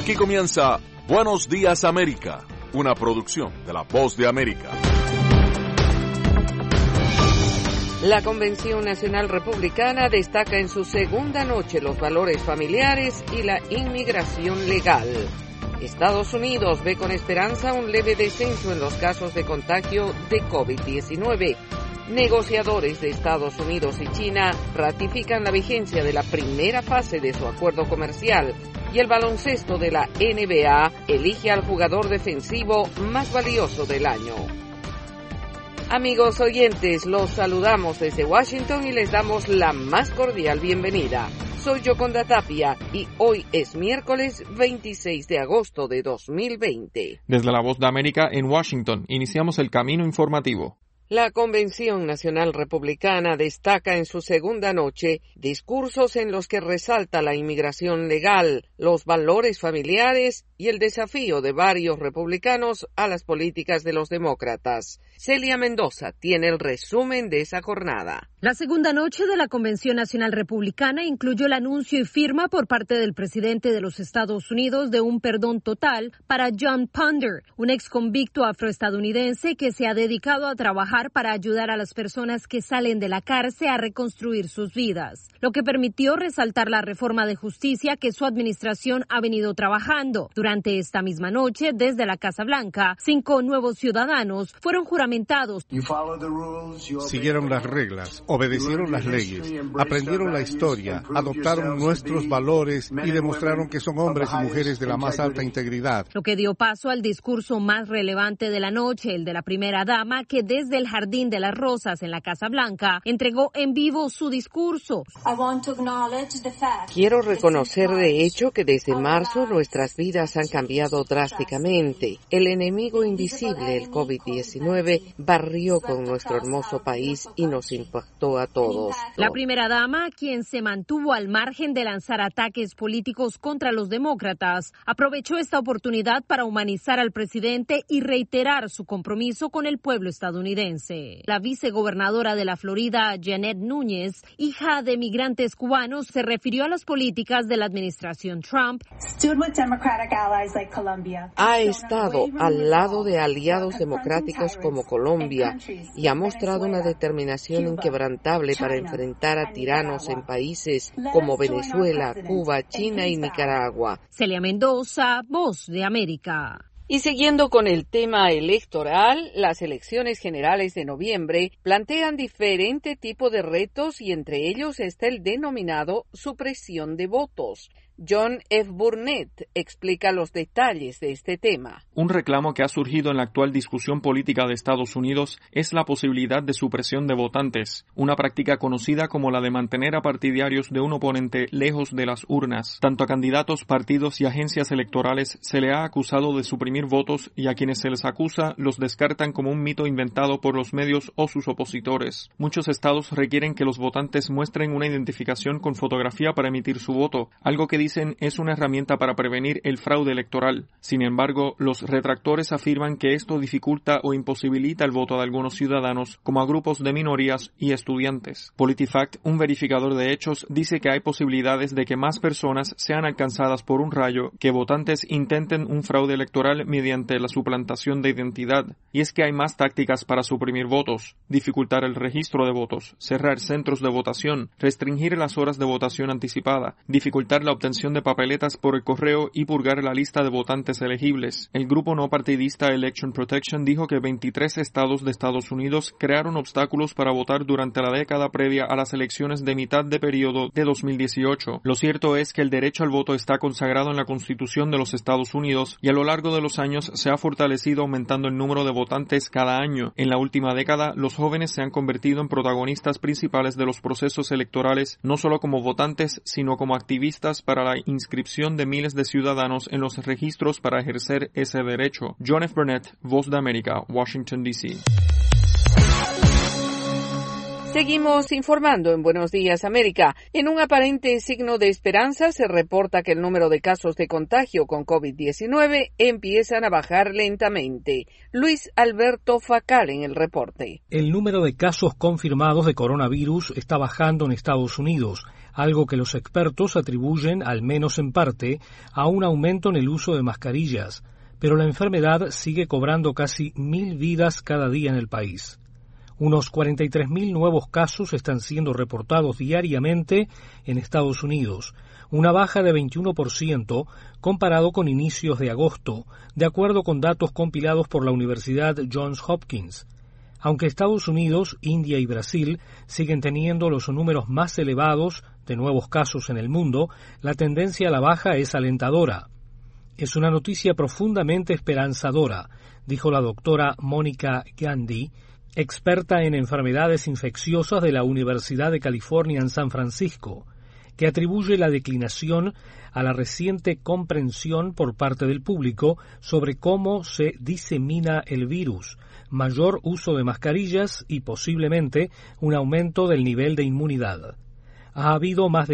Aquí comienza Buenos Días América, una producción de La Voz de América. La Convención Nacional Republicana destaca en su segunda noche los valores familiares y la inmigración legal. Estados Unidos ve con esperanza un leve descenso en los casos de contagio de COVID-19. Negociadores de Estados Unidos y China ratifican la vigencia de la primera fase de su acuerdo comercial y el baloncesto de la NBA elige al jugador defensivo más valioso del año. Amigos oyentes, los saludamos desde Washington y les damos la más cordial bienvenida. Soy Yoconda Tapia y hoy es miércoles 26 de agosto de 2020. Desde La Voz de América en Washington, iniciamos el camino informativo. La Convención Nacional Republicana destaca en su segunda noche discursos en los que resalta la inmigración legal, los valores familiares y el desafío de varios republicanos a las políticas de los demócratas. Celia Mendoza tiene el resumen de esa jornada. La segunda noche de la Convención Nacional Republicana incluyó el anuncio y firma por parte del presidente de los Estados Unidos de un perdón total para John Ponder, un ex convicto afroestadounidense que se ha dedicado a trabajar para ayudar a las personas que salen de la cárcel a reconstruir sus vidas, lo que permitió resaltar la reforma de justicia que su administración ha venido trabajando. Durante esta misma noche, desde la Casa Blanca, 5 nuevos ciudadanos fueron juramentados. Siguieron las reglas, obedecieron las leyes, aprendieron la historia, adoptaron nuestros valores y demostraron que son hombres y mujeres de la más alta integridad. Lo que dio paso al discurso más relevante de la noche, el de la primera dama, que desde el Jardín de las Rosas en la Casa Blanca entregó en vivo su discurso. Quiero reconocer de hecho que desde marzo nuestras vidas han cambiado drásticamente. El enemigo invisible, el COVID-19, barrió con nuestro hermoso país y nos impactó a todos. La primera dama, quien se mantuvo al margen de lanzar ataques políticos contra los demócratas, aprovechó esta oportunidad para humanizar al presidente y reiterar su compromiso con el pueblo estadounidense. La vicegobernadora de la Florida, Janet Núñez, hija de migrantes cubanos, se refirió a las políticas de la administración Trump. Ha estado al lado de aliados democráticos como Colombia y ha mostrado una determinación inquebrantable para enfrentar a tiranos en países como Venezuela, Cuba, China y Nicaragua. Celia Mendoza, Voz de América. Y siguiendo con el tema electoral, las elecciones generales de noviembre plantean diferente tipo de retos y entre ellos está el denominado supresión de votos. John F. Burnett explica los detalles de este tema. Un reclamo que ha surgido en la actual discusión política de Estados Unidos es la posibilidad de supresión de votantes, una práctica conocida como la de mantener a partidarios de un oponente lejos de las urnas. Tanto a candidatos, partidos y agencias electorales se le ha acusado de suprimir votos y a quienes se les acusa los descartan como un mito inventado por los medios o sus opositores. Muchos estados requieren que los votantes muestren una identificación con fotografía para emitir su voto, algo que dicen es una herramienta para prevenir el fraude electoral. Sin embargo, los retractores afirman que esto dificulta o imposibilita el voto de algunos ciudadanos, como a grupos de minorías y estudiantes. PolitiFact, un verificador de hechos, dice que hay posibilidades de que más personas sean alcanzadas por un rayo que votantes intenten un fraude electoral mediante la suplantación de identidad. Y es que hay más tácticas para suprimir votos, dificultar el registro de votos, cerrar centros de votación, restringir las horas de votación anticipada, dificultar la obtención de papeletas por el correo y purgar la lista de votantes elegibles. El grupo no partidista Election Protection dijo que 23 estados de Estados Unidos crearon obstáculos para votar durante la década previa a las elecciones de mitad de periodo de 2018. Lo cierto es que el derecho al voto está consagrado en la Constitución de los Estados Unidos y a lo largo de los años se ha fortalecido aumentando el número de votantes cada año. En la última década, los jóvenes se han convertido en protagonistas principales de los procesos electorales, no solo como votantes, sino como activistas para la inscripción de miles de ciudadanos en los registros para ejercer ese derecho. John F. Burnett, Voz de América, Washington, D.C. Seguimos informando en Buenos Días América. En un aparente signo de esperanza, se reporta que el número de casos de contagio con COVID-19 empiezan a bajar lentamente. Luis Alberto Facal en el reporte. El número de casos confirmados de coronavirus está bajando en Estados Unidos, algo que los expertos atribuyen, al menos en parte, a un aumento en el uso de mascarillas. Pero la enfermedad sigue cobrando casi 1.000 vidas cada día en el país. Unos 43.000 nuevos casos están siendo reportados diariamente en Estados Unidos, una baja de 21% comparado con inicios de agosto, de acuerdo con datos compilados por la Universidad Johns Hopkins. Aunque Estados Unidos, India y Brasil siguen teniendo los números más elevados de nuevos casos en el mundo, la tendencia a la baja es alentadora. Es una noticia profundamente esperanzadora, dijo la doctora Mónica Gandhi, experta en enfermedades infecciosas de la Universidad de California en San Francisco, que atribuye la declinación a la reciente comprensión por parte del público sobre cómo se disemina el virus, mayor uso de mascarillas y posiblemente un aumento del nivel de inmunidad. Ha habido más de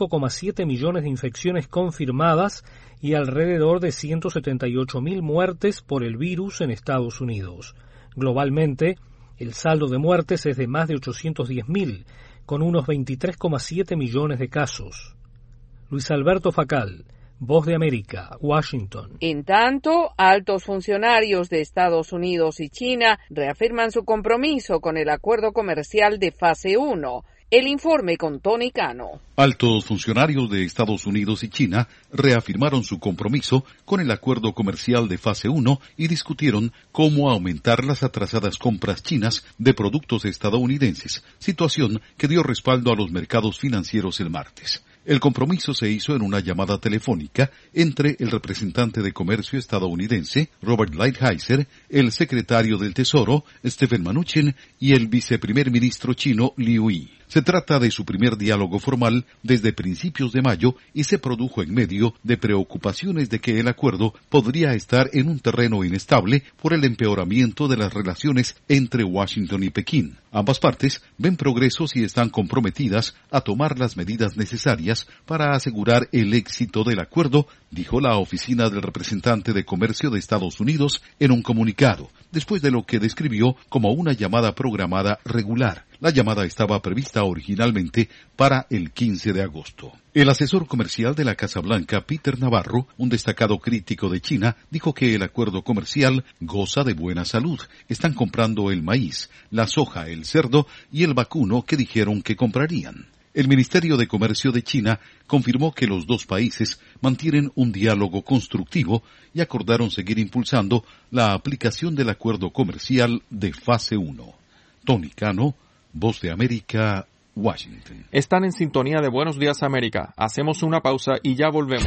5,7 millones de infecciones confirmadas y alrededor de 178.000 muertes por el virus en Estados Unidos. Globalmente, el saldo de muertes es de más de 810.000, con unos 23,7 millones de casos. Luis Alberto Facal, Voz de América, Washington. En tanto, altos funcionarios de Estados Unidos y China reafirman su compromiso con el acuerdo comercial de fase 1. El informe con Tony Cano. Altos funcionarios de Estados Unidos y China reafirmaron su compromiso con el acuerdo comercial de fase 1 y discutieron cómo aumentar las atrasadas compras chinas de productos estadounidenses, situación que dio respaldo a los mercados financieros el martes. El compromiso se hizo en una llamada telefónica entre el representante de comercio estadounidense, Robert Lighthizer, el secretario del Tesoro, Stephen Mnuchin, y el viceprimer ministro chino, Liu He. Se trata de su primer diálogo formal desde principios de mayo y se produjo en medio de preocupaciones de que el acuerdo podría estar en un terreno inestable por el empeoramiento de las relaciones entre Washington y Pekín. Ambas partes ven progresos y están comprometidas a tomar las medidas necesarias para asegurar el éxito del acuerdo, dijo la oficina del representante de comercio de Estados Unidos en un comunicado, después de lo que describió como una llamada programada regular. La llamada estaba prevista originalmente para el 15 de agosto. El asesor comercial de la Casa Blanca, Peter Navarro, un destacado crítico de China, dijo que el acuerdo comercial goza de buena salud. Están comprando el maíz, la soja, el cerdo y el vacuno que dijeron que comprarían. El Ministerio de Comercio de China confirmó que los dos países mantienen un diálogo constructivo y acordaron seguir impulsando la aplicación del acuerdo comercial de fase 1. Tony Cano, Voz de América, Washington. Están en sintonía de Buenos Días América. Hacemos una pausa y ya volvemos.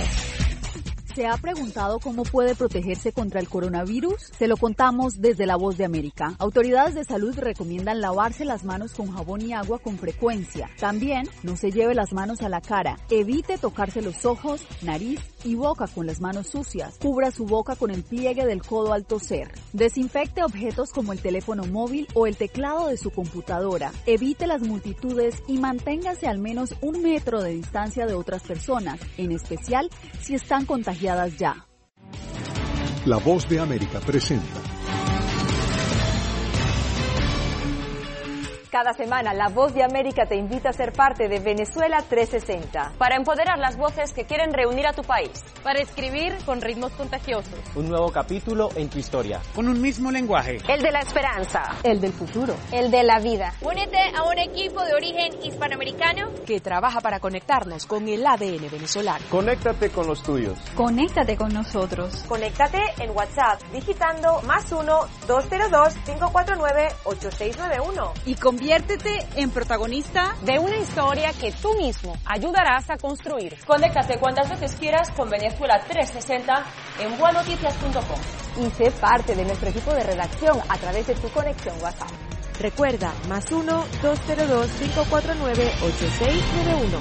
¿Se ha preguntado cómo puede protegerse contra el coronavirus? Se lo contamos desde La Voz de América. Autoridades de salud recomiendan lavarse las manos con jabón y agua con frecuencia. También no se lleve las manos a la cara. Evite tocarse los ojos, nariz y boca con las manos sucias. Cubra su boca con el pliegue del codo al toser. Desinfecte objetos como el teléfono móvil o el teclado de su computadora. Evite las multitudes y manténgase al menos 1 metro de distancia de otras personas, en especial si están contagiadas ya. La Voz de América presenta. Cada semana, La Voz de América te invita a ser parte de Venezuela 360. Para empoderar las voces que quieren reunir a tu país. Para escribir con ritmos contagiosos. Un nuevo capítulo en tu historia. Con un mismo lenguaje. El de la esperanza. El del futuro. El de la vida. Únete a un equipo de origen hispanoamericano que trabaja para conectarnos con el ADN venezolano. Conéctate con los tuyos. Conéctate con nosotros. Conéctate en WhatsApp digitando +1 202 549 8691. Y conviértete en protagonista de una historia que tú mismo ayudarás a construir. Conéctate cuantas veces quieras con Venezuela 360 en buenoticias.com. Y sé parte de nuestro equipo de redacción a través de tu conexión WhatsApp. Recuerda, +1 202 549 8691.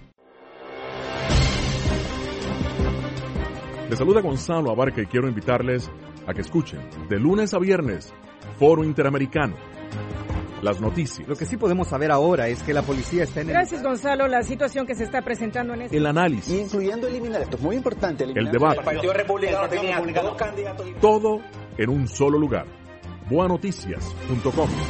Les saluda Gonzalo Abarca y quiero invitarles a que escuchen de lunes a viernes Foro Interamericano, las noticias. Lo que sí podemos saber ahora es que la policía está en Gracias, Gonzalo. La situación que se está presentando en el análisis. Incluyendo eliminar, esto es muy importante. El debate. El Partido Republicano tenía dos candidatos. Todo en un solo lugar. boanoticias.com.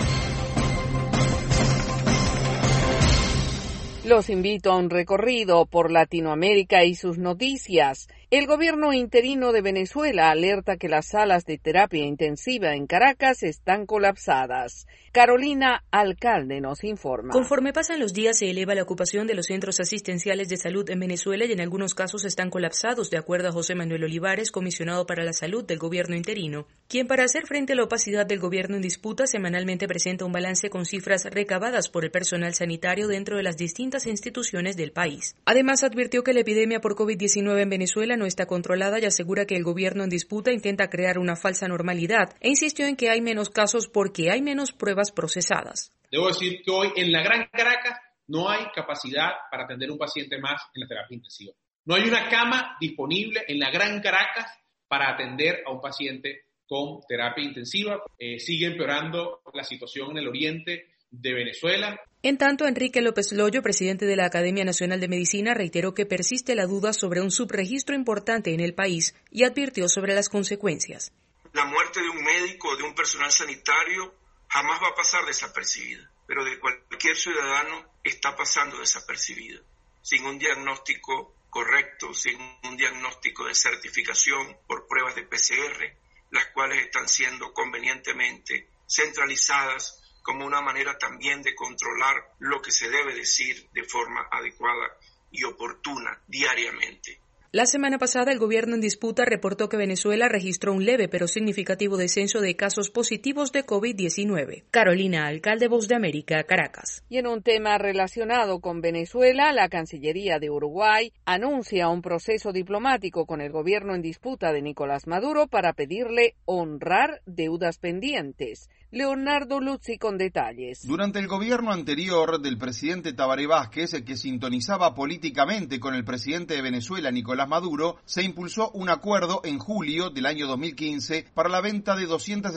Los invito a un recorrido por Latinoamérica y sus noticias. El gobierno interino de Venezuela alerta que las salas de terapia intensiva en Caracas están colapsadas. Carolina Alcalde nos informa. Conforme pasan los días, se eleva la ocupación de los centros asistenciales de salud en Venezuela y en algunos casos están colapsados, de acuerdo a José Manuel Olivares, comisionado para la salud del gobierno interino, quien para hacer frente a la opacidad del gobierno en disputa semanalmente presenta un balance con cifras recabadas por el personal sanitario dentro de las distintas instituciones del país. Además, advirtió que la epidemia por COVID-19 en Venezuela no está controlada y asegura que el gobierno en disputa intenta crear una falsa normalidad e insistió en que hay menos casos porque hay menos pruebas procesadas. Debo decir que hoy en la Gran Caracas no hay capacidad para atender un paciente más en la terapia intensiva. No hay una cama disponible en la Gran Caracas para atender a un paciente con terapia intensiva. Sigue empeorando la situación en el oriente de Venezuela. En tanto, Enrique López Loyo, presidente de la Academia Nacional de Medicina, reiteró que persiste la duda sobre un subregistro importante en el país y advirtió sobre las consecuencias. La muerte de un médico o de un personal sanitario jamás va a pasar desapercibida, pero de cualquier ciudadano está pasando desapercibida, sin un diagnóstico correcto, sin un diagnóstico de certificación por pruebas de PCR, las cuales están siendo convenientemente centralizadas como una manera también de controlar lo que se debe decir de forma adecuada y oportuna diariamente. La semana pasada, el gobierno en disputa reportó que Venezuela registró un leve pero significativo descenso de casos positivos de COVID-19. Carolina Alcalde, Voz de América, Caracas. Y en un tema relacionado con Venezuela, la Cancillería de Uruguay anuncia un proceso diplomático con el gobierno en disputa de Nicolás Maduro para pedirle honrar deudas pendientes. Leonardo Luzzi con detalles. Durante el gobierno anterior del presidente Tabaré Vázquez, que sintonizaba políticamente con el presidente de Venezuela, Nicolás Maduro, se impulsó un acuerdo en julio del año 2015 para la venta de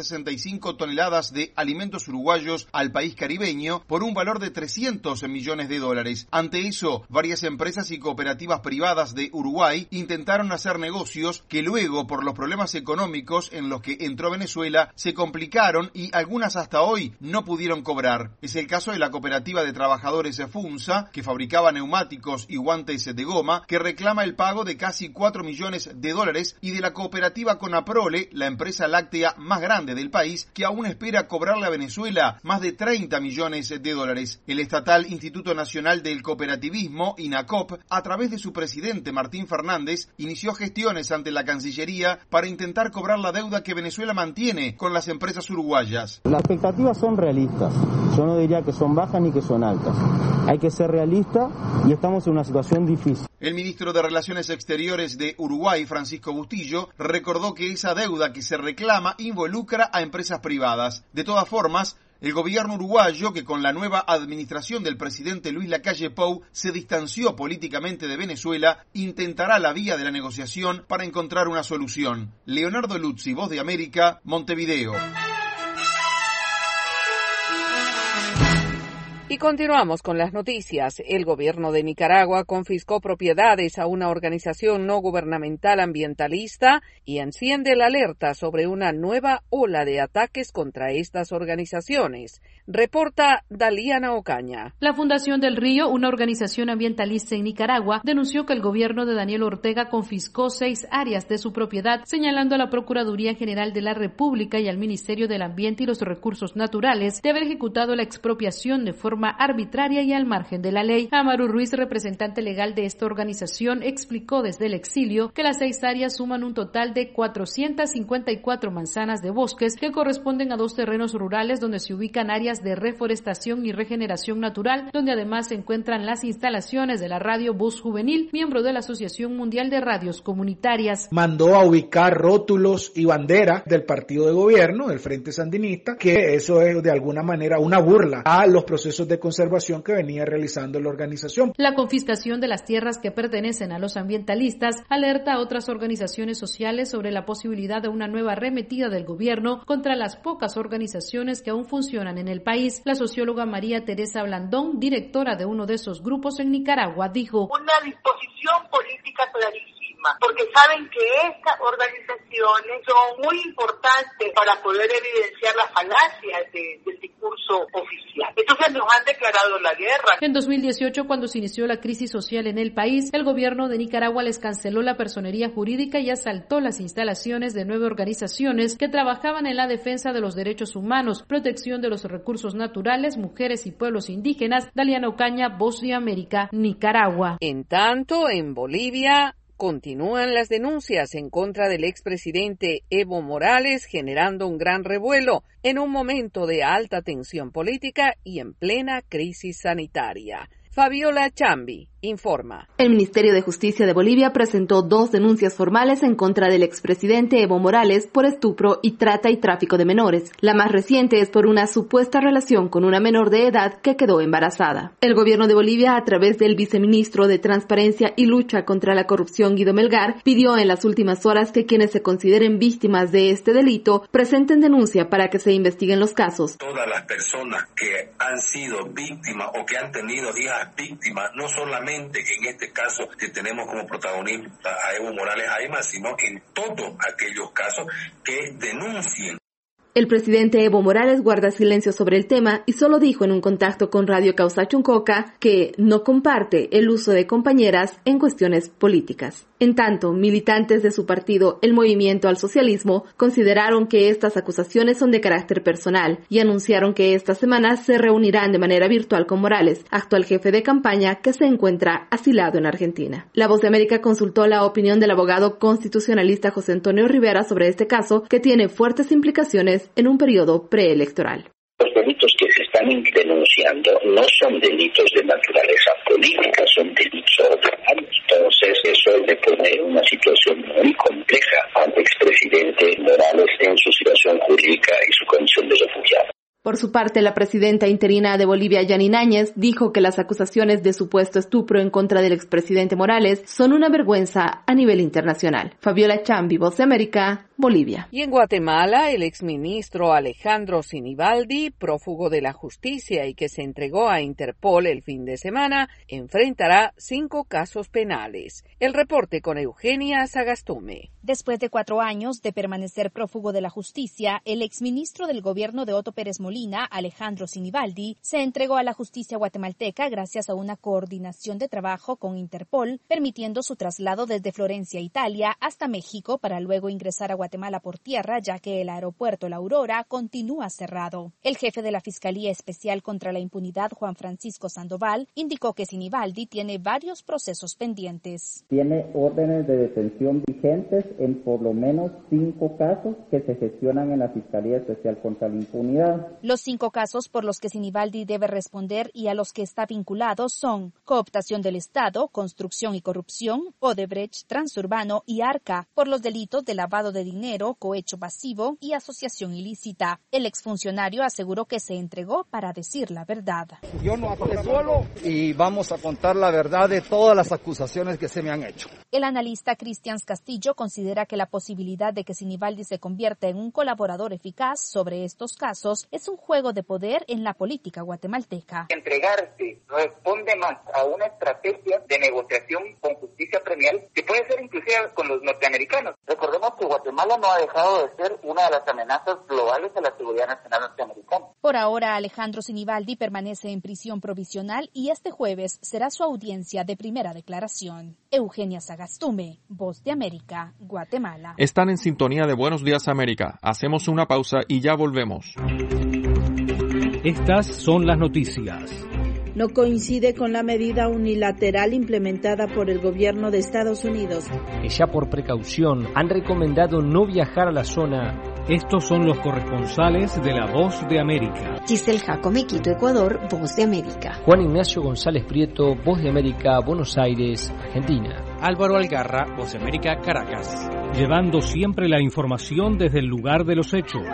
265 toneladas de alimentos uruguayos al país caribeño por un valor de $300 millones. Ante eso, varias empresas y cooperativas privadas de Uruguay intentaron hacer negocios que luego, por los problemas económicos en los que entró Venezuela, se complicaron y algunas hasta hoy no pudieron cobrar. Es el caso de la cooperativa de trabajadores FUNSA, que fabricaba neumáticos y guantes de goma, que reclama el pago de casi $4 millones, y de la cooperativa Conaprole, la empresa láctea más grande del país, que aún espera cobrarle a Venezuela más de $30 millones. El estatal Instituto Nacional del Cooperativismo, INACOP, a través de su presidente Martín Fernández, inició gestiones ante la Cancillería para intentar cobrar la deuda que Venezuela mantiene con las empresas uruguayas. Las expectativas son realistas, yo no diría que son bajas ni que son altas. Hay que ser realista y estamos en una situación difícil. El ministro de Relaciones Exteriores de Uruguay, Francisco Bustillo, recordó que esa deuda que se reclama involucra a empresas privadas. De todas formas, el gobierno uruguayo, que con la nueva administración del presidente Luis Lacalle Pou se distanció políticamente de Venezuela, intentará la vía de la negociación para encontrar una solución. Leonardo Luzzi, Voz de América, Montevideo. Y continuamos con las noticias. El gobierno de Nicaragua confiscó propiedades a una organización no gubernamental ambientalista y enciende la alerta sobre una nueva ola de ataques contra estas organizaciones. Reporta Daliana Ocaña. La Fundación del Río, una organización ambientalista en Nicaragua, denunció que el gobierno de Daniel Ortega confiscó 6 áreas de su propiedad, señalando a la Procuraduría General de la República y al Ministerio del Ambiente y los Recursos Naturales de haber ejecutado la expropiación de forma arbitraria y al margen de la ley. Amaru Ruiz, representante legal de esta organización, explicó desde el exilio que las 6 áreas suman un total de 454 manzanas de bosques que corresponden a 2 terrenos rurales donde se ubican áreas de reforestación y regeneración natural, donde además se encuentran las instalaciones de la radio Voz Juvenil, miembro de la Asociación Mundial de Radios Comunitarias. Mandó a ubicar rótulos y banderas del partido de gobierno, del Frente Sandinista, que eso es de alguna manera una burla a los procesos procesos de conservación que venía realizando la organización. La confiscación de las tierras que pertenecen a los ambientalistas alerta a otras organizaciones sociales sobre la posibilidad de una nueva arremetida del gobierno contra las pocas organizaciones que aún funcionan en el país. La socióloga María Teresa Blandón, directora de uno de esos grupos en Nicaragua, dijo: una disposición política clarísima, porque saben que estas organizaciones son muy importantes para poder evidenciar las falacias del discurso oficial. Entonces nos han declarado la guerra. En 2018, cuando se inició la crisis social en el país, el gobierno de Nicaragua les canceló la personería jurídica y asaltó las instalaciones de 9 organizaciones que trabajaban en la defensa de los derechos humanos, protección de los recursos naturales, mujeres y pueblos indígenas. Daliana Ocaña, Voz de América, Nicaragua. En tanto, en Bolivia continúan las denuncias en contra del expresidente Evo Morales, generando un gran revuelo en un momento de alta tensión política y en plena crisis sanitaria. Fabiola Chambi informa. El Ministerio de Justicia de Bolivia presentó 2 denuncias formales en contra del expresidente Evo Morales por estupro y trata y tráfico de menores. La más reciente es por una supuesta relación con una menor de edad que quedó embarazada. El gobierno de Bolivia, a través del viceministro de Transparencia y Lucha contra la Corrupción, Guido Melgar, pidió en las últimas horas que quienes se consideren víctimas de este delito presenten denuncia para que se investiguen los casos. Todas las personas que han sido víctimas o que han tenido hijas víctimas, no solamente en este caso que tenemos como protagonista a Evo Morales Ayma, sino en todos aquellos casos que denuncien. El presidente Evo Morales guarda silencio sobre el tema y solo dijo en un contacto con Radio Causa Chuncoca que no comparte el uso de compañeras en cuestiones políticas. En tanto, militantes de su partido, el Movimiento al Socialismo, consideraron que estas acusaciones son de carácter personal y anunciaron que esta semana se reunirán de manera virtual con Morales, actual jefe de campaña que se encuentra asilado en Argentina. La Voz de América consultó la opinión del abogado constitucionalista José Antonio Rivera sobre este caso, que tiene fuertes implicaciones en un periodo preelectoral. Los delitos que se están denunciando no son delitos de naturaleza política, son delitos penales. Entonces, eso es de poner una situación muy compleja al expresidente Morales en su situación jurídica y su condición de refugiado. Por su parte, la presidenta interina de Bolivia, Yanine Áñez, dijo que las acusaciones de supuesto estupro en contra del expresidente Morales son una vergüenza a nivel internacional. Fabiola Chambi, Voz de América, Bolivia. Y en Guatemala, el exministro Alejandro Sinibaldi, prófugo de la justicia y que se entregó a Interpol el fin de semana, enfrentará 5 casos penales. El reporte con Eugenia Sagastume. Después de 4 años de permanecer prófugo de la justicia, el exministro del gobierno de Otto Pérez Molina, Alejandro Sinibaldi, se entregó a la justicia guatemalteca gracias a una coordinación de trabajo con Interpol, permitiendo su traslado desde Florencia, Italia, hasta México para luego ingresar a Guatemala por tierra, ya que el aeropuerto La Aurora continúa cerrado. El jefe de la Fiscalía Especial contra la Impunidad, Juan Francisco Sandoval, indicó que Sinibaldi tiene varios procesos pendientes. Tiene órdenes de detención vigentes en por lo menos 5 casos que se gestionan en la Fiscalía Especial contra la Impunidad. Los 5 casos por los que Sinibaldi debe responder y a los que está vinculado son cooptación del Estado, construcción y corrupción, Odebrecht, Transurbano y Arca, por los delitos de lavado de dinero, cohecho pasivo y asociación ilícita. El exfuncionario aseguró que se entregó para decir la verdad. Yo no actué solo y vamos a contar la verdad de todas las acusaciones que se me han hecho. El analista Cristian Castillo considera que la posibilidad de que Sinibaldi se convierta en un colaborador eficaz sobre estos casos es un juego de poder en la política guatemalteca. Entregarse responde más a una estrategia de negociación con justicia premial que puede ser inclusive con los norteamericanos. Recordemos que Guatemala no ha dejado de ser una de las amenazas globales a la seguridad nacional norteamericana. Por ahora, Alejandro Sinibaldi permanece en prisión provisional y este jueves será su audiencia de primera declaración. Eugenia Sagastume, Voz de América, Guatemala. Están en sintonía de Buenos Días América. Hacemos una pausa y ya volvemos. Estas son las noticias. No coincide con la medida unilateral implementada por el gobierno de Estados Unidos. Ya por precaución han recomendado no viajar a la zona Estos son los corresponsales de La Voz de América. Giselle Jacome, Quito, Ecuador, Voz de América. Juan Ignacio González Prieto, Voz de América, Buenos Aires, Argentina. Álvaro Algarra, Voz de América, Caracas. Llevando siempre la información desde el lugar de los hechos.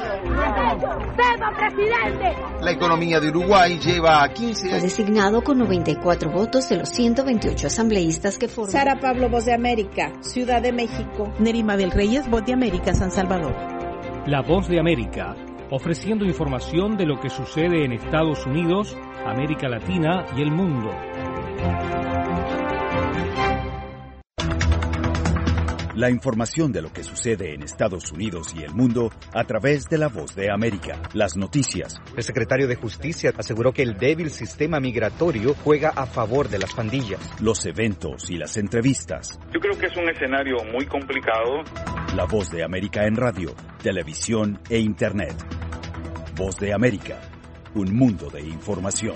La economía de Uruguay lleva a 15 años. Fue designado con 94 votos de los 128 asambleístas que forman. Sara Pablo, Voz de América, Ciudad de México. Nerima del Reyes, Voz de América, San Salvador. La Voz de América, ofreciendo información de lo que sucede en Estados Unidos, América Latina y el mundo. La información de lo que sucede en Estados Unidos y el mundo a través de La Voz de América. Las noticias. El secretario de Justicia aseguró que el débil sistema migratorio juega a favor de las pandillas. Los eventos y las entrevistas. Yo creo que es un escenario muy complicado. La Voz de América en radio, televisión e internet. Voz de América, un mundo de información.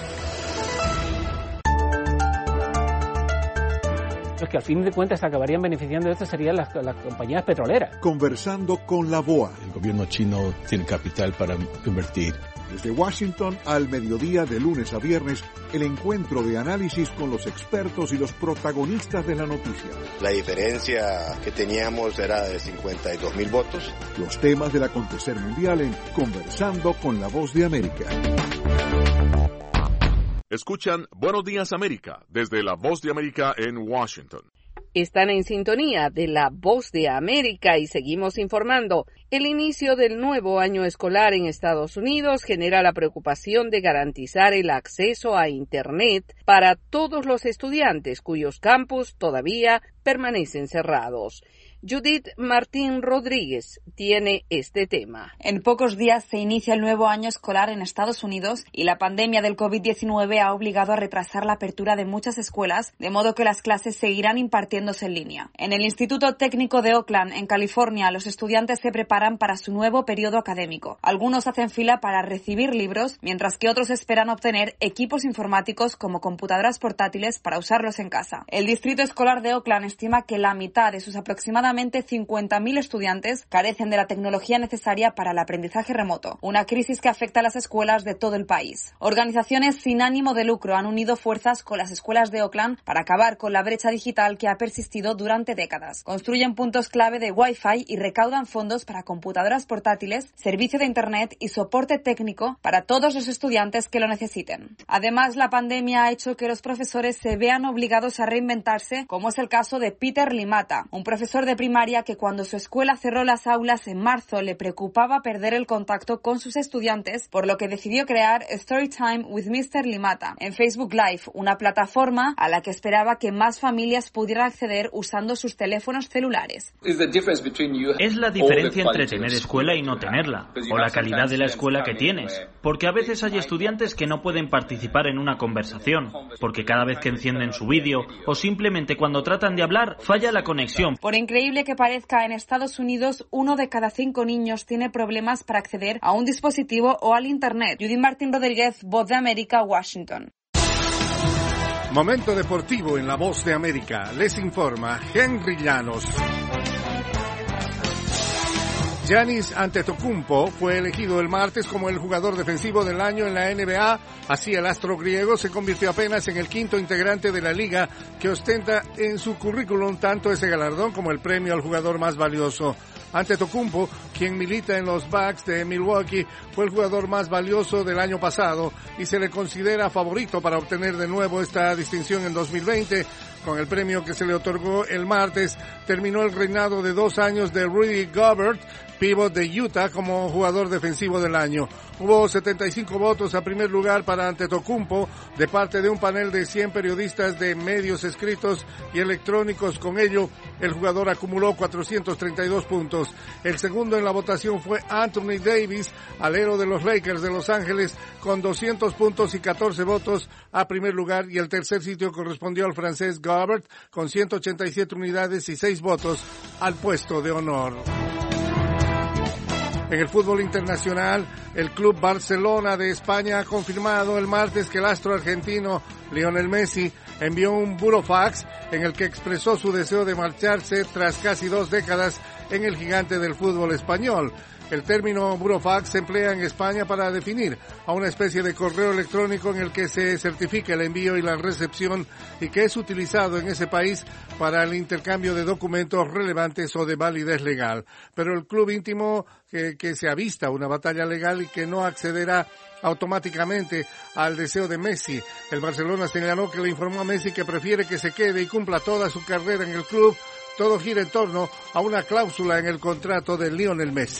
Los que al fin de cuentas acabarían beneficiando de esto serían las compañías petroleras. Conversando con la BOA. El gobierno chino tiene capital para invertir. Desde Washington al mediodía de lunes a viernes, el encuentro de análisis con los expertos y los protagonistas de la noticia. La diferencia que teníamos era de 52.000 votos. Los temas del acontecer mundial en Conversando con la Voz de América. Escuchan Buenos Días América desde La Voz de América en Washington. Están en sintonía de La Voz de América y seguimos informando. El inicio del nuevo año escolar en Estados Unidos genera la preocupación de garantizar el acceso a Internet para todos los estudiantes cuyos campus todavía permanecen cerrados. Judith Martín Rodríguez tiene este tema. En pocos días se inicia el nuevo año escolar en Estados Unidos y la pandemia del COVID-19 ha obligado a retrasar la apertura de muchas escuelas, de modo que las clases seguirán impartiéndose en línea. En el Instituto Técnico de Oakland, en California, los estudiantes se preparan para su nuevo periodo académico. Algunos hacen fila para recibir libros, mientras que otros esperan obtener equipos informáticos como computadoras portátiles para usarlos en casa. El Distrito Escolar de Oakland estima que la mitad de sus aproximadamente 50.000 estudiantes carecen de la tecnología necesaria para el aprendizaje remoto, una crisis que afecta a las escuelas de todo el país. Organizaciones sin ánimo de lucro han unido fuerzas con las escuelas de Oakland para acabar con la brecha digital que ha persistido durante décadas. Construyen puntos clave de Wi-Fi y recaudan fondos para computadoras portátiles, servicio de Internet y soporte técnico para todos los estudiantes que lo necesiten. Además, la pandemia ha hecho que los profesores se vean obligados a reinventarse, como es el caso de Peter Limata, un profesor de primaria que cuando su escuela cerró las aulas en marzo le preocupaba perder el contacto con sus estudiantes, por lo que decidió crear Storytime with Mr. Limata en Facebook Live, una plataforma a la que esperaba que más familias pudieran acceder usando sus teléfonos celulares. Es la diferencia entre tener escuela y no tenerla, o la calidad de la escuela que tienes, porque a veces hay estudiantes que no pueden participar en una conversación, porque cada vez que encienden su vídeo o simplemente cuando tratan de hablar, falla la conexión. Por increíble que parezca, en Estados Unidos 1 de cada 5 niños tiene problemas para acceder a un dispositivo o al Internet. Judith Martín Rodríguez, Voz de América, Washington. Momento deportivo en La Voz de América. Les informa Henry Llanos. Giannis Antetokounmpo fue elegido el martes como el jugador defensivo del año en la NBA. Así el astro griego se convirtió apenas en el quinto integrante de la liga que ostenta en su currículum tanto ese galardón como el premio al jugador más valioso. Antetokounmpo, quien milita en los Bucks de Milwaukee, fue el jugador más valioso del año pasado y se le considera favorito para obtener de nuevo esta distinción en 2020. Con el premio que se le otorgó el martes, terminó el reinado de 2 años de Rudy Gobert, pívot de Utah, como jugador defensivo del año. Hubo 75 votos a primer lugar para Antetokounmpo de parte de un panel de 100 periodistas de medios escritos y electrónicos. Con ello, el jugador acumuló 432 puntos. El segundo en la votación fue Anthony Davis, alero de los Lakers de Los Ángeles, con 200 puntos y 14 votos a primer lugar. Y el tercer sitio correspondió al francés Gobert, con 187 unidades y 6 votos al puesto de honor. En el fútbol internacional, el Club Barcelona de España ha confirmado el martes que el astro argentino Lionel Messi envió un burofax en el que expresó su deseo de marcharse tras casi 2 décadas en el gigante del fútbol español. El término burofax se emplea en España para definir a una especie de correo electrónico en el que se certifica el envío y la recepción y que es utilizado en ese país para el intercambio de documentos relevantes o de validez legal. Pero el club íntimo que se avista una batalla legal y que no accederá automáticamente al deseo de Messi. El Barcelona señaló que le informó a Messi que prefiere que se quede y cumpla toda su carrera en el club. Todo gira en torno a una cláusula en el contrato de Lionel Messi.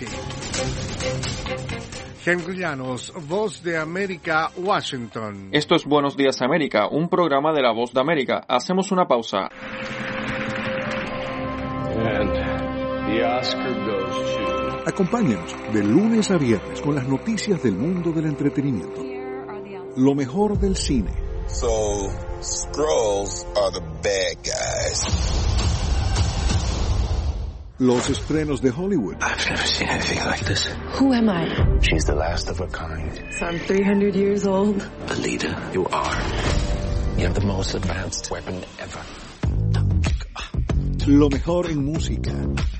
Henry Llanos, Voz de América, Washington. Esto es Buenos Días América, un programa de la Voz de América. Hacemos una pausa. And the Oscar goes to... Acompáñanos de lunes a viernes con las noticias del mundo del entretenimiento. Lo mejor del cine. So, Skrulls are the bad guys. Los estrenos de Hollywood. I've never seen anything like this. Who am I? She's the last of her kind. So I'm 300 years old. The leader you are. You have the most advanced weapon ever. Lo mejor en música.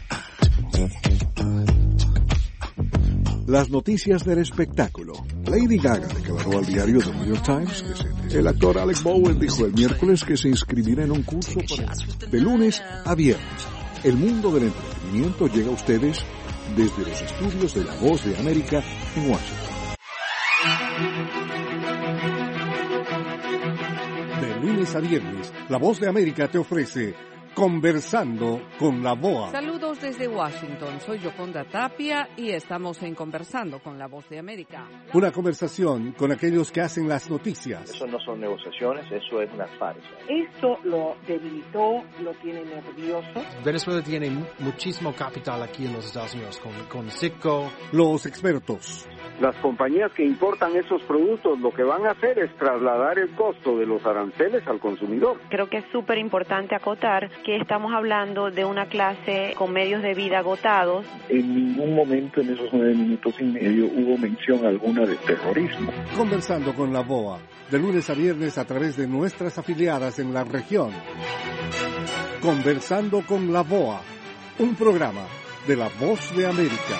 Las noticias del espectáculo. Lady Gaga declaró al diario The New York Times que el actor Alec Baldwin dijo el miércoles que se inscribirá en un curso de lunes a viernes. El mundo del entretenimiento llega a ustedes desde los estudios de La Voz de América en Washington. De lunes a viernes, La Voz de América te ofrece Conversando con la BOA. Saludos desde Washington, soy Yoconda Tapia y estamos en Conversando con la Voz de América. Una conversación con aquellos que hacen las noticias. Eso no son negociaciones, eso es una farsa. Esto lo debilitó, lo tiene nervioso. Venezuela tiene muchísimo capital aquí en los Estados Unidos, con Citgo. Los expertos. Las compañías que importan esos productos lo que van a hacer es trasladar el costo de los aranceles al consumidor. Creo que es súper importante acotar que estamos hablando de una clase con medios de vida agotados. En ningún momento en esos 9 minutos y medio hubo mención alguna de terrorismo. Conversando con la BOA, de lunes a viernes a través de nuestras afiliadas en la región. Conversando con la BOA, un programa de La Voz de América.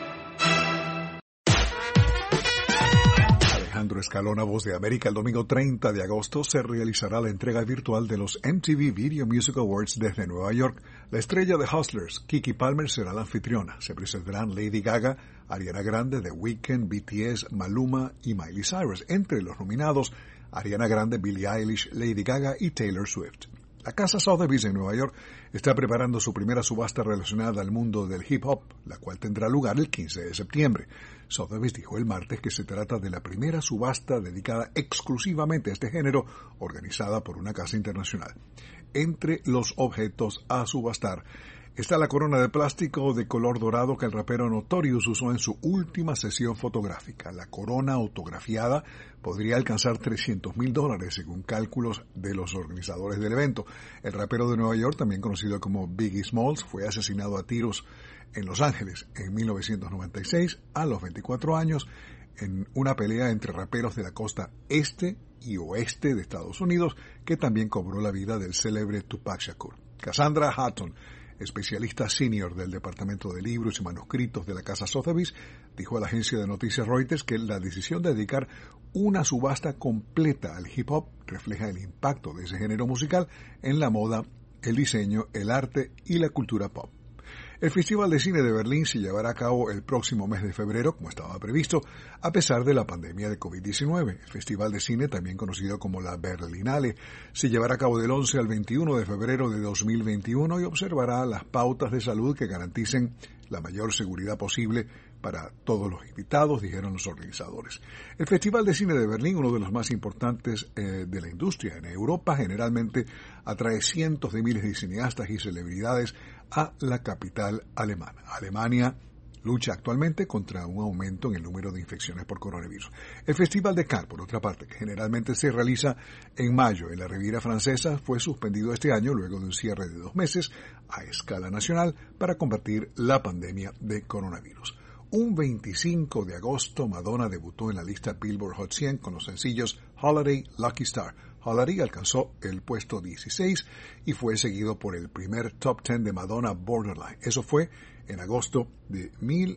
Alejandro Escalona, Voz de América. El domingo 30 de agosto se realizará la entrega virtual de los MTV Video Music Awards desde Nueva York. La estrella de Hustlers, Keke Palmer, será la anfitriona. Se presentarán Lady Gaga, Ariana Grande, The Weeknd, BTS, Maluma y Miley Cyrus. Entre los nominados, Ariana Grande, Billie Eilish, Lady Gaga y Taylor Swift. La Casa Sotheby's en Nueva York está preparando su primera subasta relacionada al mundo del hip hop, la cual tendrá lugar el 15 de septiembre. Sotheby's dijo el martes que se trata de la primera subasta dedicada exclusivamente a este género, organizada por una casa internacional. Entre los objetos a subastar está la corona de plástico de color dorado que el rapero Notorious usó en su última sesión fotográfica. La corona autografiada podría alcanzar $300,000 según cálculos de los organizadores del evento. El rapero de Nueva York, también conocido como Biggie Smalls, fue asesinado a tiros en Los Ángeles en 1996 a los 24 años en una pelea entre raperos de la costa este y oeste de Estados Unidos que también cobró la vida del célebre Tupac Shakur. Cassandra Hatton, especialista senior del Departamento de Libros y Manuscritos de la Casa Sotheby's, dijo a la agencia de noticias Reuters que la decisión de dedicar una subasta completa al hip hop refleja el impacto de ese género musical en la moda, el diseño, el arte y la cultura pop. El Festival de Cine de Berlín se llevará a cabo el próximo mes de febrero, como estaba previsto, a pesar de la pandemia de COVID-19. El Festival de Cine, también conocido como la Berlinale, se llevará a cabo del 11 al 21 de febrero de 2021 y observará las pautas de salud que garanticen la mayor seguridad posible para todos los invitados, dijeron los organizadores. El Festival de Cine de Berlín, uno de los más importantes de la industria en Europa, generalmente atrae cientos de miles de cineastas y celebridades a la capital alemana. Alemania lucha actualmente contra un aumento en el número de infecciones por coronavirus. El Festival de Cannes, por otra parte, que generalmente se realiza en mayo en la Riviera Francesa, fue suspendido este año luego de un cierre de 2 meses a escala nacional para combatir la pandemia de coronavirus. Un 25 de agosto, Madonna debutó en la lista Billboard Hot 100 con los sencillos Holiday Lucky Star. Holiday alcanzó el puesto 16 y fue seguido por el primer top 10 de Madonna, Borderline. Eso fue en agosto de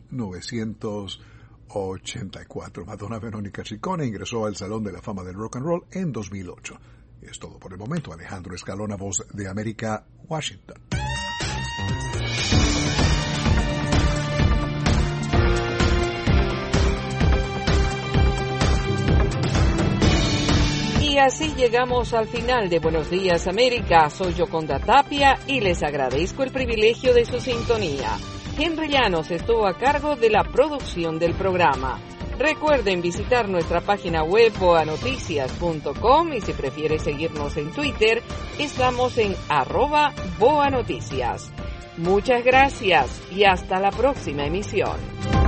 1984. Madonna Verónica Ciccone ingresó al Salón de la Fama del Rock and Roll en 2008. Es todo por el momento. Alejandro Escalona, Voz de América, Washington. Y así llegamos al final de Buenos Días América. Soy Yoconda Tapia y les agradezco el privilegio de su sintonía. Henry Llanos estuvo a cargo de la producción del programa. Recuerden visitar nuestra página web boanoticias.com y si prefiere seguirnos en Twitter, estamos en @boanoticias. Muchas gracias y hasta la próxima emisión.